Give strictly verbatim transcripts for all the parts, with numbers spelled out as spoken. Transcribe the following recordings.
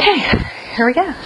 Okay, here we go.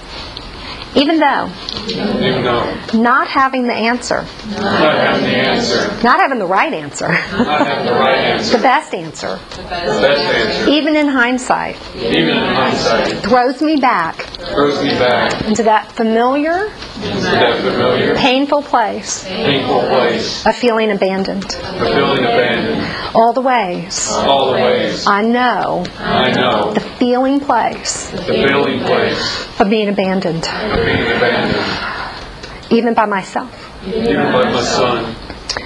Even though, Even though not having the answer, not having the answer, not having the right answer, not having the right answer, the best answer, the best answer, even in hindsight, even in hindsight, throws me back throws me back into that familiar, into that familiar, painful place painful place of feeling abandoned. of feeling abandoned. All the ways All the ways I know I know the feeling place the feeling place of being abandoned, of being abandoned, even by myself, even by my son,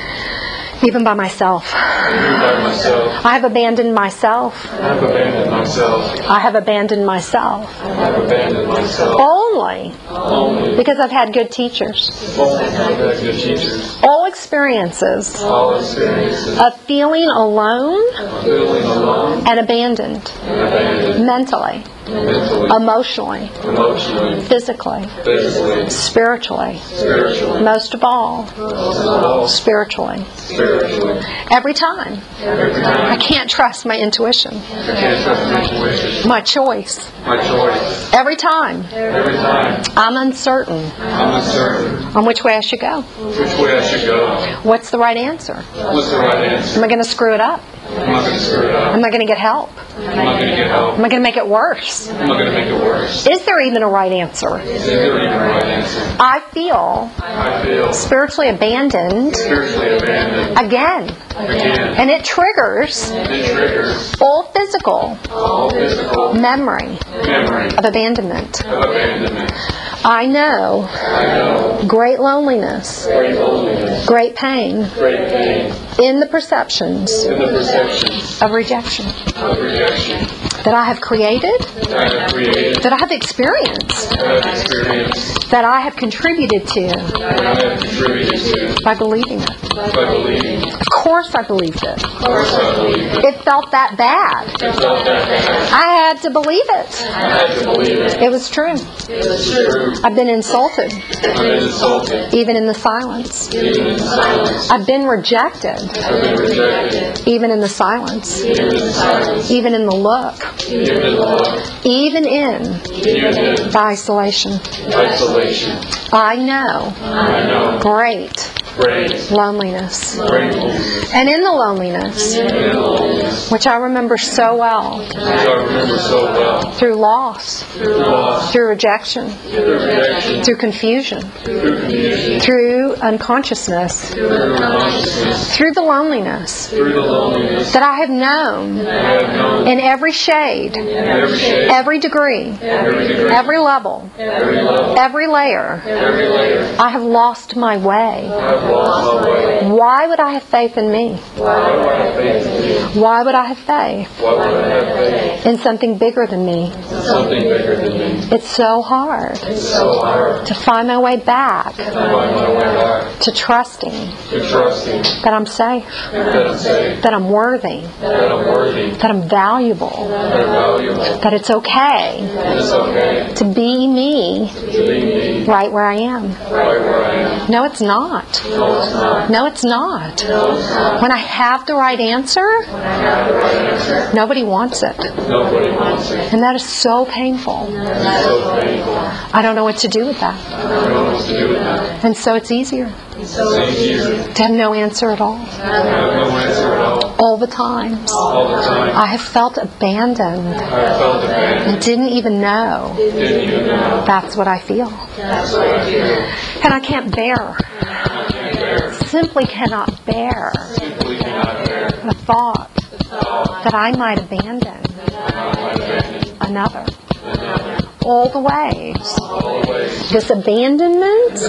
even by myself. even by myself. I have abandoned myself. I have abandoned myself. I have abandoned myself I have abandoned myself. only Only because I've had good teachers. only because I've had good teachers. All experiences All experiences of feeling alone of feeling alone and abandoned and abandoned mentally, mentally, emotionally, emotionally, physically, physically, spiritually, spiritually, most of all, most of all, spiritually. spiritually. Every time. Every I time can't trust my intuition, I can't trust my intuition, my choice. my choice. Every time Every time I'm uncertain I'm uncertain on which way I should go. which way I should go. What's the right answer? What's the right answer? Am I going to screw it up? Am I going to screw it up? Am I going to get help? Am I going to get help? Am I going to make it worse? Am I going to make it worse? Is there even a right answer? Is there even a right answer? I feel I feel spiritually abandoned spiritually abandoned again. again. And it triggers It triggers all physical all physical memory memory of abandonment. of abandonment. I know I know great loneliness, great loneliness, great pain great pain in the perceptions in the perceptions of rejection of rejection that I have created, that I have created, that I have experienced, that I have experienced, that I have contributed to that I have contributed to by believing it. by believing. Of course I believed it. Of course I believed it. It felt that bad. It felt that bad. I had to believe it. I had to believe it. It was true. It's true. I've been insulted, I've been insulted, even in the silence. even in silence. I've been rejected, I've been rejected, even in the silence. even in silence, Even in the look. even in the look, Even in even in the isolation. isolation. I know I know great great loneliness. gratefulness And in the loneliness, and loneliness, which I remember so well, which I remember so well, through loss, through loss, through rejection, through rejection, through confusion, through confusion, through unconsciousness, through unconsciousness, through the loneliness through the loneliness that I have known I have known in every shade, in every shade, every degree, every degree, every level, every level, every layer. every layer. I have lost my way. I've lost my way. Why would I have faith in me? Why would I have faith in you? Why would I have faith Why would I have faith in something bigger than me? in something bigger than me? It's so hard It's so hard to find my way back to find my way back to trusting to trusting that I'm safe, that I'm safe, that I'm worthy, that I'm worthy, that I'm valuable, that I'm valuable, that it's okay that it's okay to be me to be me right where I am. right where I am. No, it's not. No, it's not. No, it's not. No, it's not. When I have the right answer, I have the right answer. nobody wants it. Nobody wants it. And that is so painful. It's so painful. I don't know what to do with that. I don't know what to do with that. And so it's easier It's easier to have no answer at all. to have no answer at all. All the times All the time. I have felt abandoned I felt abandoned. and didn't even know Didn't even know. that's what I feel. That's what I feel. And I can't bear, I can't bear. simply cannot bear Simply cannot bear. the thought Thought that I might abandon I might abandon another. another. All the ways All the ways. this abandonment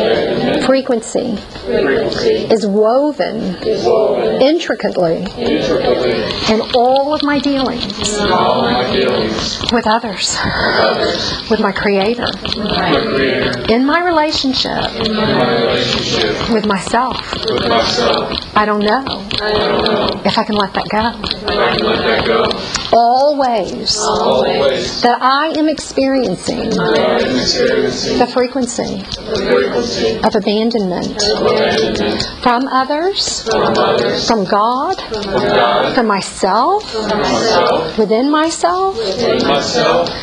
frequency Frequency is woven is woven intricately intricately in all of my dealings in all my dealings with others, with others, with my Creator, my Creator, in my relationship in my relationship with myself. with myself. I don't know I don't know if I can let that go. if I can let that go. All ways All the ways that I am experiencing that I am experiencing the frequency the frequency of abandonment of abandonment from others, from others, from God, from God, from myself, from myself, within myself, from myself.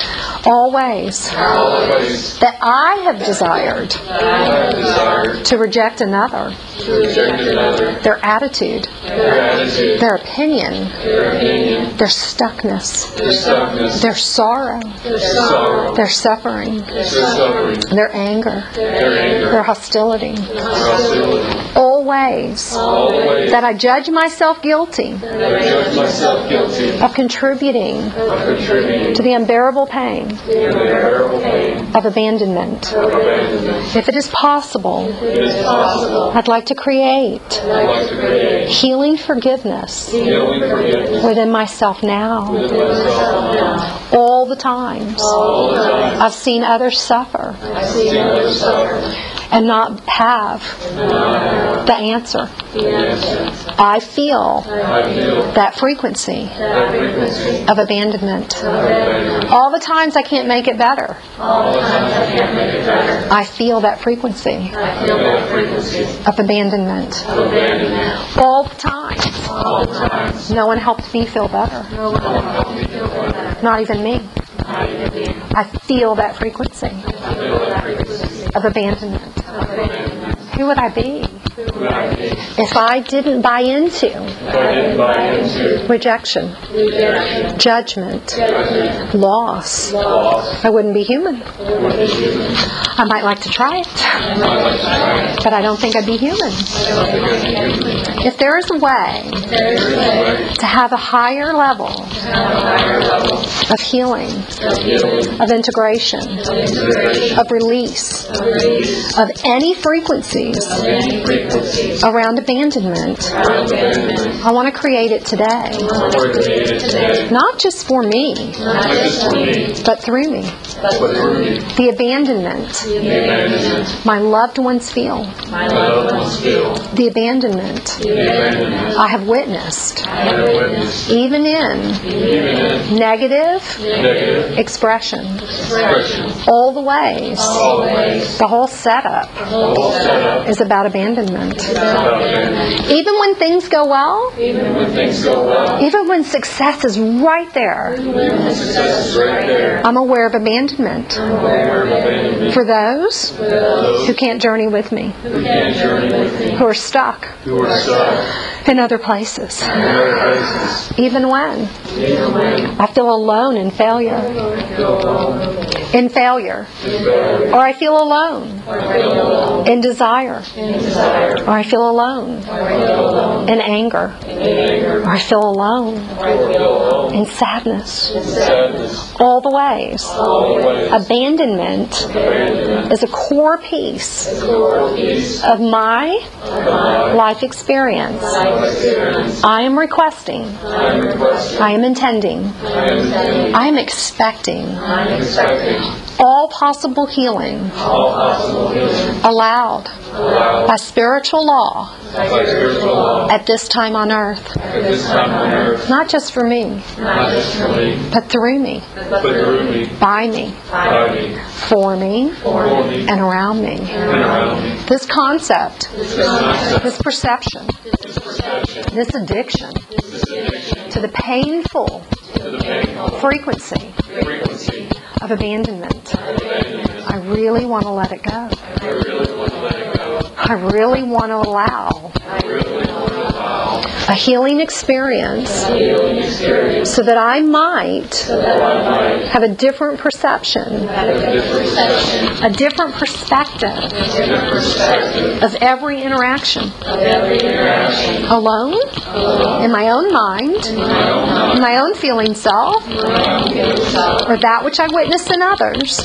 all ways always that I have desired I have desired to reject another, to reject another, their attitude, their attitude, their opinion, their opinion, their stuckness, their stuckness, their sorrow, their sorrow, their suffering, their suffering, their anger, their anger, their hostility. their hostility, All ways all ways that I judge myself guilty that I judge myself guilty of contributing of contributing to the unbearable pain to the unbearable pain of abandonment. of abandonment. If it is possible, It is possible I'd like to create I'd like to create healing forgiveness healing forgiveness within myself now. within myself now. All the times All the time I've seen others suffer I've seen others suffer and not have and not have the answer. the answer. I feel I feel that frequency that frequency of abandonment. of abandonment. All the times I can't make it better, All the times I can't make it better. I feel that frequency I feel that frequency of abandonment. of abandonment. All the times All the times no one helped me feel better, no one helped me feel better. not even me. Not even me. I feel that frequency I feel that frequency of abandonment. of abandonment. Who would I be Who would I be if I didn't buy into if I didn't buy into rejection, rejection, judgment, judgment, loss? loss, I wouldn't be human. or human? I might like to try it, I'd like to try it. but I don't think I'd be human. I don't think I'd be human. If there is a way There is a way to have a higher level to have a higher level of healing, of healing, of integration, integration, of release, of release, of any frequencies of any frequencies around abandonment, around abandonment. I want to create it today. I want to create it today, Not just for me, not just for me, but through me. but through me. The abandonment The abandonment my loved ones feel, my loved ones feel, the abandonment the abandonment I have witnessed, I have witnessed, even in even in negative negative expression, expression. all the ways. Always, The whole setup the whole setup is about abandonment. is about abandonment. Even when things go well, Even when things go well, even when success is right there, even when success is right there, I'm aware of abandonment I'm aware of abandonment. for those Those who can't journey with me, who can't journey with me, who are stuck who are stuck in other places. in other places, Even when even when I feel alone in failure, I feel alone, in failure, failure, or I feel alone I feel alone, in desire, in desire, or I feel alone I feel alone, in anger, in anger, or I feel alone I feel alone, in sadness. in sadness. All the ways. All the ways, Abandonment abandonment is a core piece is a core piece of my of my life experience. life experience. I am requesting, I am requesting, I am intending, I am intending, I am expecting I am expecting all possible healing all possible healing allowed allowed by spiritual law by spiritual law at this time on earth. at this time on earth, Not just for me, not just for me, but through me, but through me, by me, by me, for me, for me, and around me. and around me. This concept, This concept, this perception, this perception, this addiction this addiction to the painful to the painful frequency frequency of abandonment, of abandonment, I really want to let it go. I really want to let it go. I really want to allow I really want to allow a healing experience a healing experience so that I might that I might have a different perception, have a different perception, a different perspective a different perspective of every interaction. of every interaction, Alone, in my own mind, my own mind, in my own feeling self, my own feeling self, or that which I witness in others,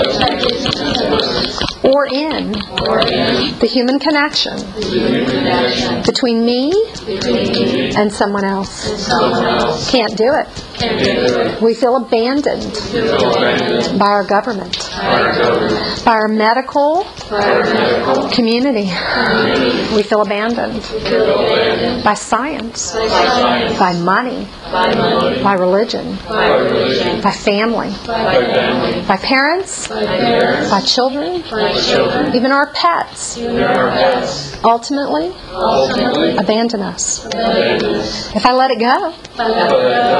or in or in the human connection the human connection between me between me and someone else. and someone else. Can't do it. Can't do it. We feel abandoned We feel abandoned by our government, by our government, by our medical by our medical community. community. We feel abandoned We feel abandoned by science, by science, by money, by money, by religion, by religion, by family, by family, by parents, by parents, by children, by children, even our pets. even our pets. Ultimately, Ultimately, abandon us. abandon us. If I let it go, Let it go. what would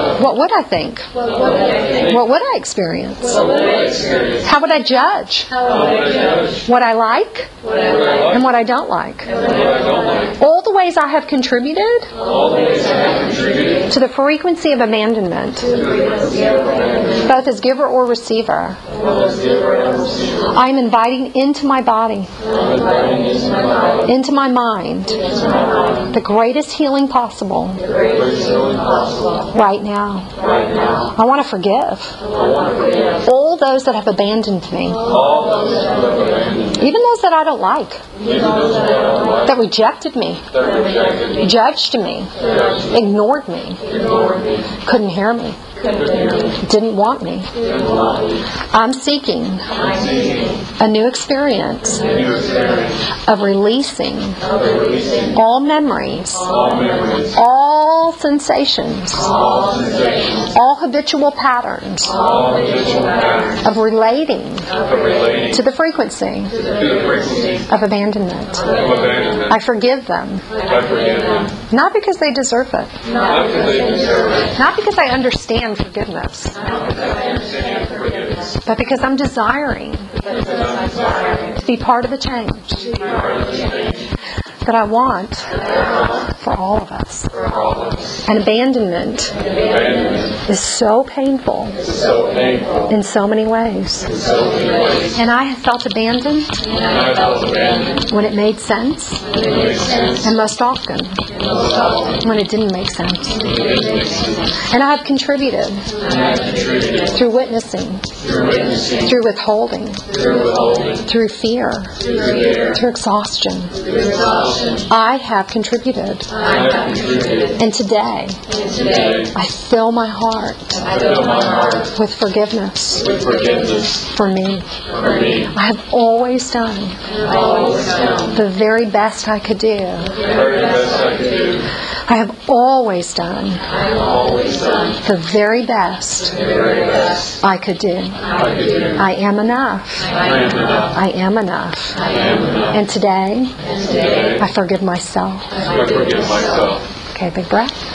would I think? What would I think? What would I experience? What would I experience? How would I judge? How would I judge? What I like What I like and what I don't like. and what I don't like. All the ways I have contributed All the ways I have contributed to the frequency of abandonment, to the frequency of abandonment, both as giver or receiver. both as giver and receiver. I am inviting into my body, I'm inviting into my body, into my mind, into my mind, the greatest healing possible the greatest healing possible right now. right now. I want to forgive I want to forgive all those that have abandoned me, all those who have abandoned me, even those that I don't like, even those that I don't like, that rejected me, that rejected me, judged me, judged me, ignored me, ignored me, couldn't hear me, couldn't hear me, didn't want me. didn't want me. I'm seeking I'm seeking a new experience a new experience of releasing of releasing all memories, all memories, all sensations, all sensations, all habitual patterns all habitual patterns of relating of relating to the frequency to the frequency of abandonment. of abandonment. I forgive them, I forgive them, not because they deserve it, not because they deserve it, not because I understand forgiveness, not because I understand forgiveness, but because I'm desiring because I'm desiring to be part of the change to be part of the change that I want for all of us. for all of us. And abandonment Abandonment is so painful is so painful in so many ways. in so many ways. And I have felt abandoned And I felt abandoned when it made sense, when it made sense, and most often most often when it didn't make sense. when it didn't make sense. And I have contributed And I contributed through witnessing, through witnessing, through withholding, through withholding, through fear, through fear, through exhaustion. through exhaustion. I have contributed. I have contributed. And today, And today, I fill my heart I fill my heart with forgiveness with forgiveness for me. for me. I have always done I've always done the very best I could do. the very best I could do. I have always done I've always done the very best the very best I could do. I could do. I am enough. I am enough. I am enough. I am enough. And today, And today, I forgive myself. I forgive myself. Okay, big breath.